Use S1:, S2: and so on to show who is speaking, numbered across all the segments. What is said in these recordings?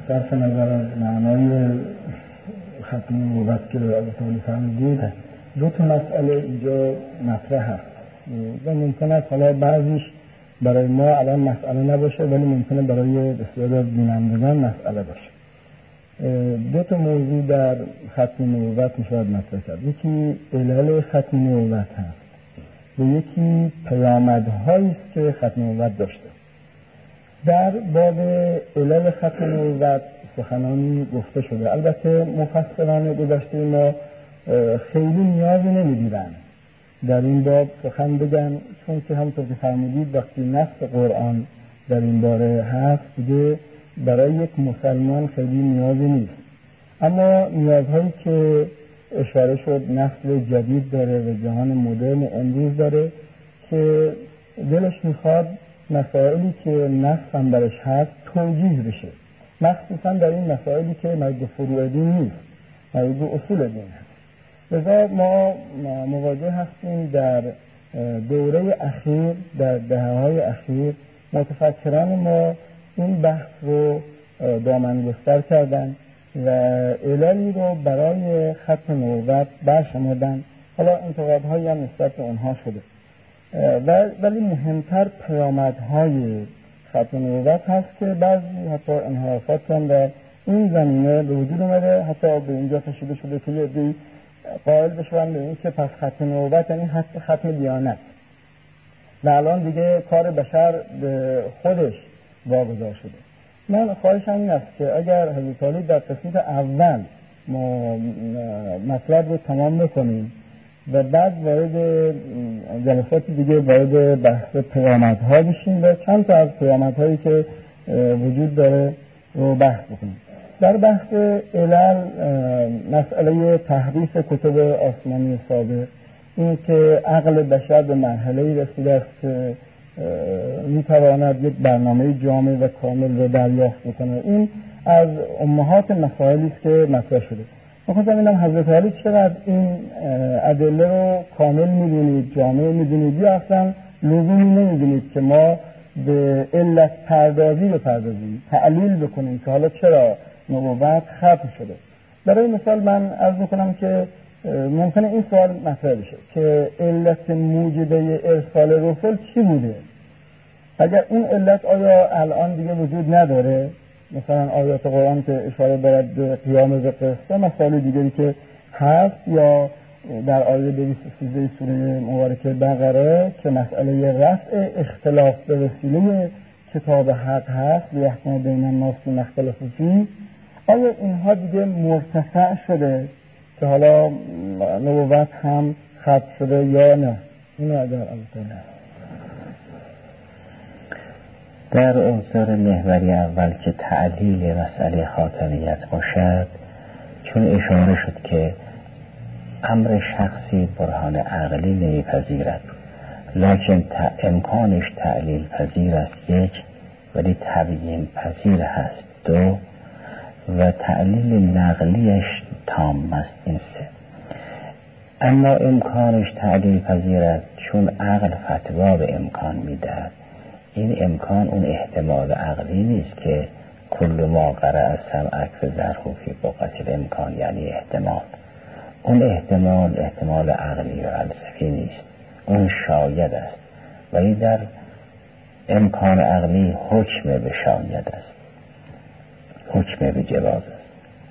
S1: صرف نظر از معنای ختم نبوت که رو تعالی فرمودید، دو تا مسئله اینجا مطرح هست و ممکن است حالا بعضیش برای ما الان مسئله نباشه ولی ممکنه برای بسیار از بینندگان مسئله باشه. دو تا موضوع در ختم نبوت میشود مطرح کرد. یکی علل ختم نبوت هست و یکی پیامدهایی است که ختم نبوت داشته. در باب علل ختم نبوت سخنانی گفته شده. البته مفسران گذشته ما خیلی نیازی نمی‌دیدن در این باب سخن بگن، چون که همونطور که فرمودید وقتی نص قرآن در این باره هست دیگه برای یک مسلمان خیلی نیازی نیست. اما نیازهایی که اشاره شد نسل جدید داره و جهان مدرن امروز داره که دلش میخواد مسائلی که نص هم برش هست توجیه بشه، مخصوصا در این مسائلی که مربوط فروع دین نیست، مربوط اصول دین هست. لذا ما مواجه هستیم در دوره اخیر، در دهه‌های اخیر متفکران ما این بحث رو دامنگستر کردن و عللی رو برای ختم نبوت برشمردن. حالا انتقادهایی هم نسبت به اونها شده ولی مهمتر پیامدهای ختم نبوت هست که بعضی حتی انحرافات هم در این زمینه به وجود اومده، حتی به اینجا کشیده شده که یه قائل بشن به این که پس ختم نبوت یعنی ختم دیانت و الان دیگه کار بشر به خودش واگذار شده. من خواهشم این است که اگر حضرت علی در قسمت اول ما مطلب رو تمام بکنیم و بعد وارد جلسات دیگه وارد بحث پیامدها بشیم و چند تا از پیامدهایی که وجود داره رو بحث بکنیم. در بحث علل مسئله تحریف کتب آسمانی سابق، این که عقل بشر به مرحله‌ای رسیده است که میتواند یک برنامه جامع و کامل رو دریافت بکنه، این از امهات مسائلی است که مطرح شده. می‌خواستم ببینم حضرت علی چقدر این ادله رو کامل می‌دونید، جامع می‌دونید یا اصلا لزومی نمی‌دونید که ما به علت پردازی بپردازیم، تعلیل بکنیم که حالا چرا نبوت ختم شده. برای مثال من عرض می‌کنم که ممکنه این سوال مطرح بشه که علت موجبه ارسال رسول چی بوده؟ اگر این علت آیا الان دیگه وجود نداره، مثلا آیات قرآن که اشاره دارد به قیام به قصه، مسائل دیگری که هست، یا در آیه 213 سوره مبارکه بقره که مسئله رفع اختلاف به وسیله کتاب حق هست لیحکم بین الناس فیما اختلفوا فیه، آیا اینها دیگه مرتفع شده که حالا نبوت هم ختم شده یا نه؟ اینو اگر البته
S2: در عنصر محوری اول که تعلیل مسئله خاتمیت باشد، چون اشاره شد که امر شخصی برهان عقلی نمیپذیرد، لکن امکانش تعلیل پذیر است یک، ولی تبیین پذیر هست دو، و تعلیل نقلیش تام است این سه. اما امکانش تعلیل پذیر است چون عقل فتوا به امکان میدهد. این امکان اون احتمال عقلی نیست که کل ما قرأ السمع فذره فی بقعة الامکان، یعنی احتمال. اون احتمال عقلی و فلسفی نیست، اون شاید است، ولی در امکان عقلی حکم به شاید است، حکم به جواز است.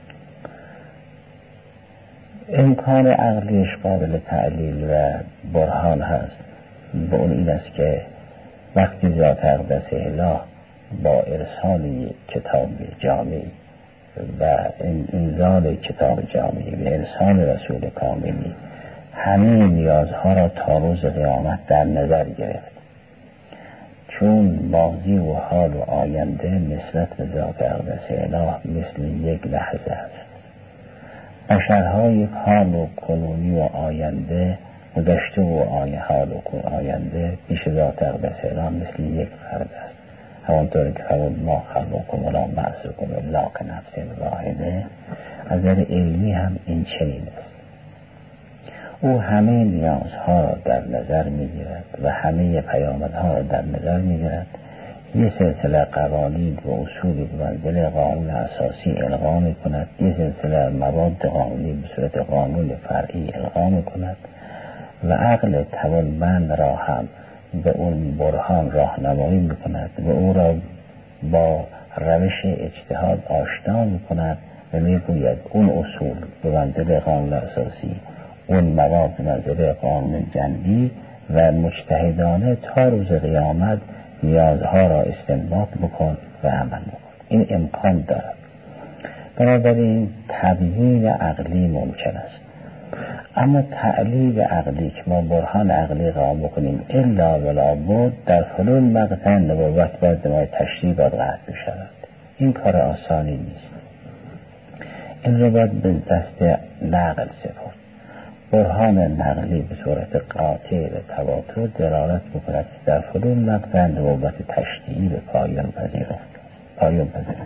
S2: امکان عقلیش قابل تعلیل و برهان هست به اون این است که وقتی ذات اقدس اله با ارسال کتاب جامعی و انزال کتاب جامعی و ارسال رسول کاملی همه نیازها را تا روز قیامت در نظر گرفت، چون ماضی و حال و آینده نسبت به ذات اقدس اله مثل یک لحظه است. بشرهای حال و کنونی و آینده، گذشته و حال و آینده پیش ذات اقدس اله مثل یک فرد است. همانطور که فرمود ما خلقکم ولا بعثکم الا کنفس واحده، از نظر علمی هم این چنین است. او همه نیازها را در نظر میگیرد و همه پیامدها را در نظر میگیرد، یه سلسله قوانین و اصولی به منزله قانون اساسی القا میکند، یه سلسله مواد قانونی به صورت قانون فرعی القا میکند و عقل توانمند را هم به اون برهان راهنمایی میکند و او را با روش اجتهاد آشنا میکند و میگوید اون اصول به منزله قانون اساسی، اون مواد به منزله قانون جنبی و مجتهدانه تا روز قیامت نیازها را استنباط بکن و عمل بکن. این امکان دارد. بنابراین تبیین عقلی ممکن است، اما تعلیل عقلی که ما برهان عقلی قائم بکنیم الا ولا بد در فلول مقطع نبوت باید ما تشریع باید قطع بشود. این کار آسانی نیست. این رو باید به دست نقل سپرد. برهان نقلی به صورت قاطع و تواتر دلالت بکند که در فلول مقطع نبوت تشریعی به پایان پذیرفت.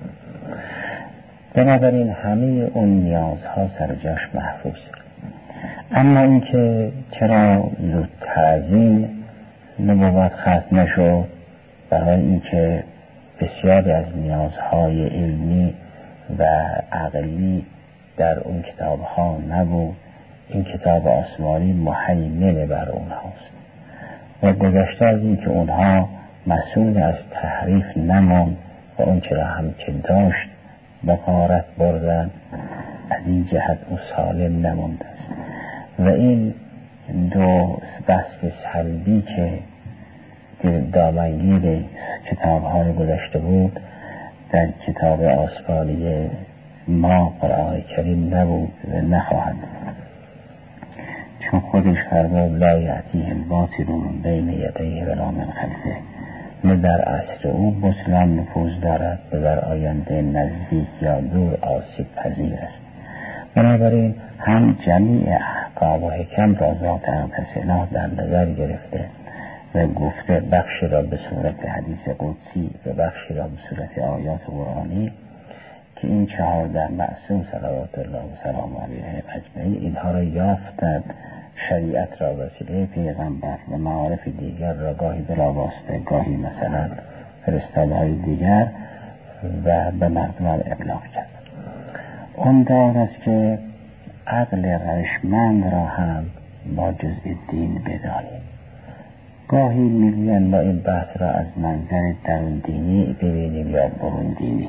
S2: بنابراین همه اون نیازها سر جاش محفوظ. اما اینکه چرا زودتر از این نبوت ختم نشد، برای اینکه بسیاری از نیازهای علمی و عقلی در اون کتابها نبود. این کتاب آسمانی مهیمن بر اونهاست و گذشته از این که اونها مسئول از تحریف نماند و اون چرا هم که داشت به غارت بردن، از این جهت او سالم نمانده است. و این دو بحث سلبی که دامنگیر کتاب‌های گذشته بود در کتاب آسمانی ما قرآن کریم نبود و نخواهد بود، چون خودش فرمود لا یأتیه الباطل من بین یدیه ولا من خلفه. نه در عصر او بطلان نفوذ دارد و در آینده نزدیک یا دور آسیب پذیر است. بنابراین هم جمیع احکام و حکم را ذات اقدس اله در نظر گرفته و گفته بخشی را به صورت حدیث قدسی و بخشی را به صورت آیات قرآنی که این 14 معصوم صلوات الله و سلام علیه اجمعین اینها را یافتند، شریعت را وسیله پیغمبر و معارف دیگر را گاهی بلا واسطه گاهی مثلا فرستاده‌های دیگر و به مردم ابلاغ کرد. اون دار است که عقل روشمند را هم با جزء دین بدانیم. گاهی میگویند ما این بحث را از منظر درون دینی ببینیم یا برون دینی.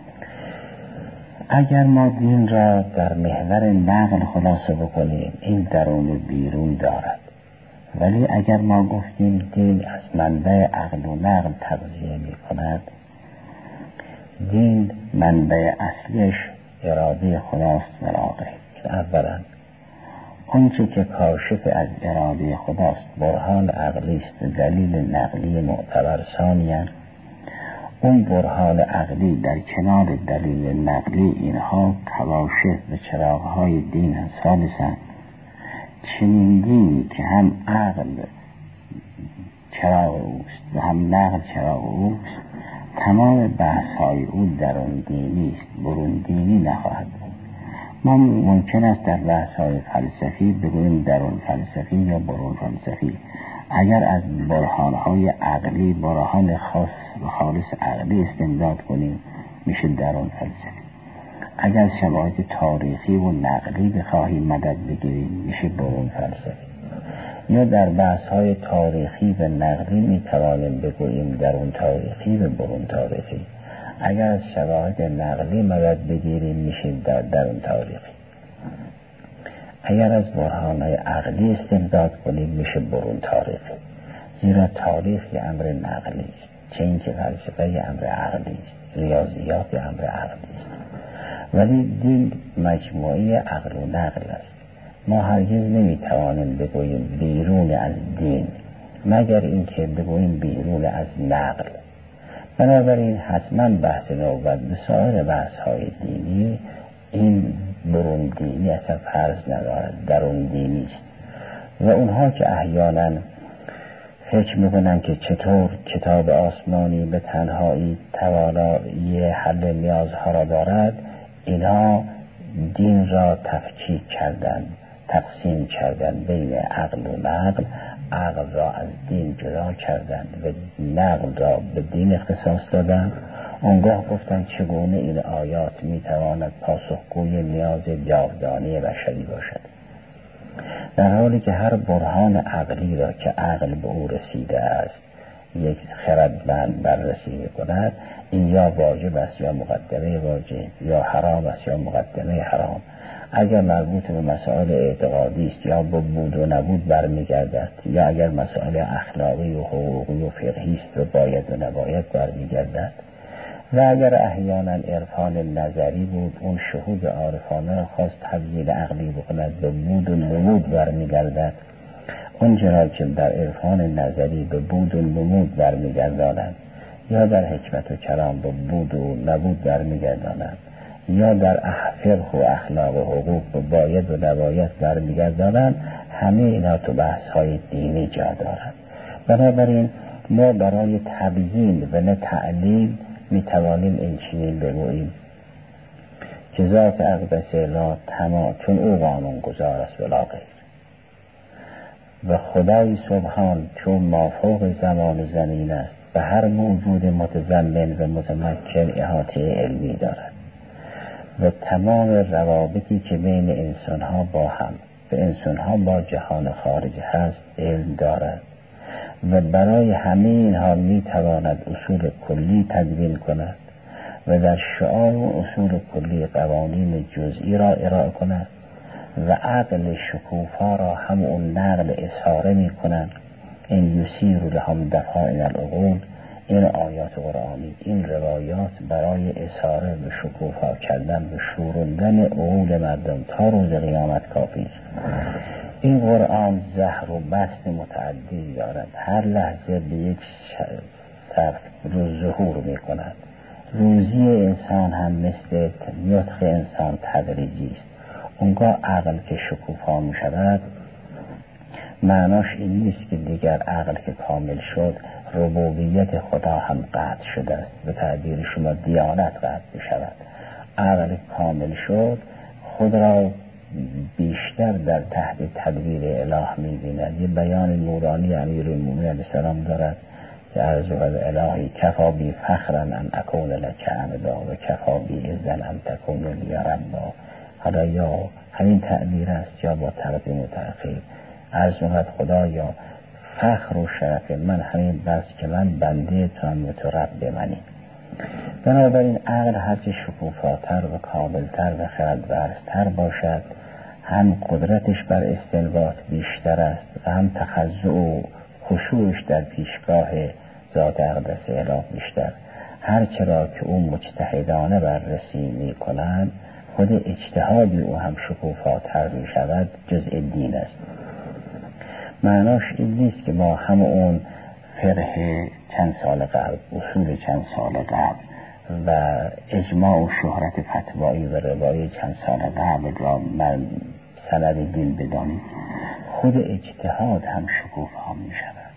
S2: اگر ما دین را در محور نقل خلاصه بکنیم این درون و بیرون دارد، ولی اگر ما گفتیم دین از منبع عقل و نقل تغذیه می کند، دین منبع اصلیش اراده خداست و لاغه. اولا آنچه که کاشف از اراده خداست برهان عقلی است و دلیل نقلی معتبر. ثانیاً اون برهان عقلی در کنار دلیل نقلی اینها کاشف و چراغهای دین هست. ثالثاً چنین دینی که هم عقل چراغ اوست و هم نقل چراغ اوست، تمام بحث‌های او درون دینی است، برون دینی نخواهد بود. ما ممکن است در بحث‌های فلسفی بگوییم درون فلسفی یا برون فلسفی. اگر از برهان‌های عقلی برهان خاص و خالص عقلی استمداد کنیم میشه درون فلسفی. اگر شواهد تاریخی و نقلی بخواهیم مدد بگیریم میشه برون فلسفی. یا در بحث‌های تاریخی و نقلی میتوانیم بگوییم درون تاریخی و برون تاریخی. اگر از شواهد نقلی مدد بگیریم میشه درون تاریخی. اگر از برهان‌های عقلی استمداد کنیم میشه برون تاریخی. زیرا تاریخ یه امر نقلی است، چه اینکه فلسفه یه امر عقلی است، ریاضیات یه امر عقلی است. ولی دین مجموعه عقل و نقل است. ما هرگز نمیتوانیم بگوییم بیرون از دین مگر اینکه بگوییم بیرون از نقل. بنابراین حتما بحث نوبت به سایر بحث‌های دینی این برون دینی اصلا فرض ندارد، درون دینی است. و اونها که احیانا فکر میکنن که چطور کتاب آسمانی به تنهایی توانایی حل نیازها را دارد، اینها دین را تفکیک کردن، تقسیم کردن بین عقل و نقل. عقل را از دین جدا کردند و نقل را به دین اختصاص دادند، آنگاه گفتند چگونه این آیات میتواند پاسخگوی نیاز جاودانه بشری باشد، در حالی که هر برهان عقلی را که عقل به او رسیده است یک خردمند بررسی کند، این یا واجب است یا مقدمه واجب، یا حرام است یا مقدمه حرام. اگر مربوط به مسائل اعتقادی است یا به بود و نبود برمیگردد، یا اگر مسائل اخلاقی و حقوقی و فقهی است و باید و نباید برمیگردد، و اگر احیانا عرفان نظری بود اون شهود عارفانه را خواست تبیین عقلی بکند به بود و نبود برمیگردد. اون چرا که در عرفان نظری به بود و نمود برمیگردانند، یا در حکمت و کلام به بود و نبود برمیگردانند، یا در فقه و اخلاق و حقوق به باید و نباید برمیگردانند، همه اینا تو بحث های دینی جا دارند. بنابراین ما برای تبیین و نه تعلیل میتوانیم این چنین بگوییم که ذات اقدس لا تمام، چون او قانون گذار است ولا غیر، و خدای سبحان چون مافوق زمان و زمین است به هر موجود متضمن و متمکن احاطه علمی دارد و تمام روابطی که بین انسانها با هم و انسانها با جهان خارج هست علم دارد و برای همه اینها میتواند اصول کلی تدوین کند و در شعار و اصول کلی قوانین جزئی را ارائه کند و عقل شکوفا را هم اون نقل اظهاره می کنند. این یسیر لهم دفائن العقول، این آیات قرآنی، این روایات برای اظهاره و شکوفا کردن و شوروندن عقول مردم تا روز قیامت کافی است. این قرآن زهر و بست متعدی دارد، هر لحظه به یک طرف روز ظهور می کند. روزی انسان هم مثل نطق انسان تدریجی است. اونگاه عقل که شکوفا می شود معناش این نیست که دیگر عقل که کامل شد ربوبیت خدا هم قطع شده است، به تعبیر شما دیانت قطع می شود. عقل کامل شد خود را بیشتر در تحت تدبیر اله می بیند. یه بیان نورانی امیرالمومنین علیه السلام دارد که عرض و الهی کفا بی فخرا ان اکون لک عبدا و کفا بی اذن ان تکون لی ربا. حالا یا همین تعبیر است یا با تقدیم و تأخیر عرض و خدا یا فخر و شرف من همین بس که من بنده تو هم و تو رب منی. بنابراین عقل هرچه شکوفاتر و کاملتر و خردورزتر باشد هم قدرتش بر استنباط بیشتر است و هم تخضع و خشوعش در پیشگاه ذات اقدس اله بیشتر. هرچرا که او مجتهدانه بررسی می کنند خود اجتهادی او هم شکوفاتر می شود، جزء دین است. معناش این نیست که ما هم اون فقه چند سال قبل، اصول چند سال قبل و اجماع و شهرت فتوایی و روایی چند سال قبل را من سند دین بدانیم. خود اجتهاد هم شکوفا می شود.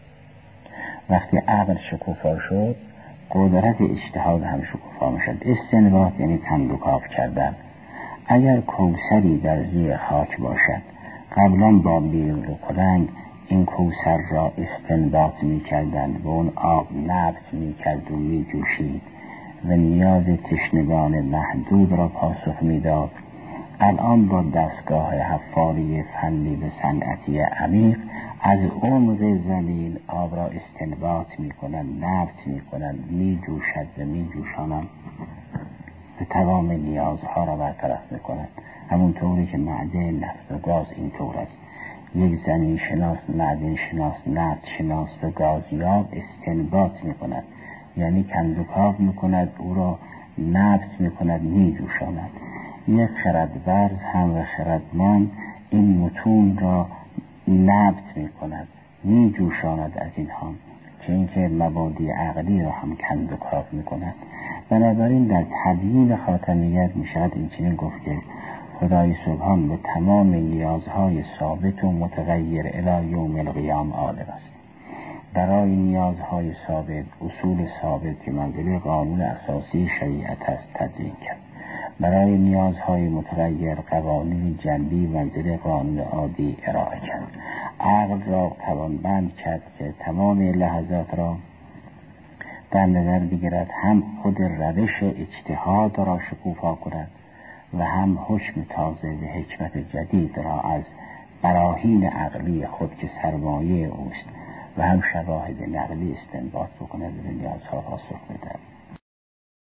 S2: وقتی عقل شکوفا شد قدرت اجتهاد هم شکوفا می شد. استنباط یعنی تندوکاف کردن. اگر کوثری در زیر خاک باشد قبلا با بیل و کلنگ این کوثر را استنباط می کردند و اون آب نبت می کرد و می جوشید و نیاز تشنگان محدود را پاسخ می داد. الان با دستگاه حفاری فنی و صنعتی عمیق از عمق زمین آب را استنباط می کنند، نبت می کنند، می جوشد و می جوشانند و تمام نیازها را برطرف می کنند. همونطوری که معدن نفت و گاز اینطور است. یک زمین شناس، معدن شناس، نفت شناس و گازیاب استنباط می کند، یعنی کندوکاو می کند، او را نبت می کند، می جوشاند. یک خردورز هم و خردمند این متون را نبت می کند، می جوشاند از اینها، که اینکه مبادی عقلی را هم کندوکاو می کند. بنابراین در تبیین خاتمیت می شود این چنین گفت که خدای سبحان به تمام نیازهای ثابت و متغیر الی یوم القیام عالم است. برای نیازهای ثابت اصول ثابت که منزله قانون اساسی شریعت است تدوین کرد. برای نیازهای متغیر قوانین جنبی منزله قانون عادی ارائه کرد. عقل را توانمند کرد که تمام لحظات را در نظر بگیرد، هم خود روش اجتهاد را شکوفا کند و هم حکم تازه و حکمت جدید را از براهین عقلی خود که سرمایه اوست و هم شواهد نقلی استنباط بکند و نیازها پاسخ بدهد.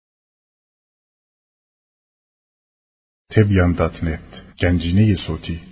S3: تبیان.net گنجینه صوتی